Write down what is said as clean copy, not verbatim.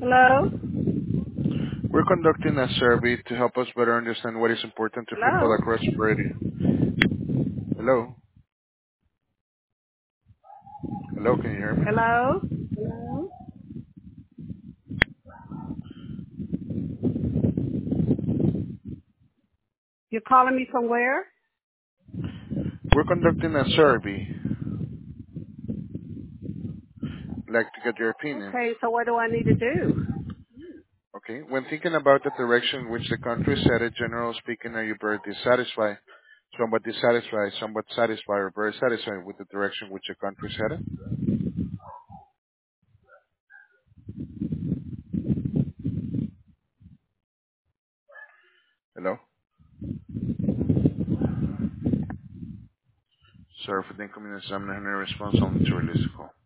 Hello? We're conducting a survey to help us better understand what is important to people Hello? across the radio. Hello? Hello, can you hear me? Hello? You're calling me from where? We're conducting a survey. I'd like to get your opinion. Okay, so what do I need to do? Okay? When thinking about the direction in which the country is headed, generally speaking, are you very dissatisfied, somewhat dissatisfied, somewhat satisfied, or very satisfied with the direction which the country is headed? Hello? Sorry for the inconvenience. I'm not hearing a response. I'll need to release the call.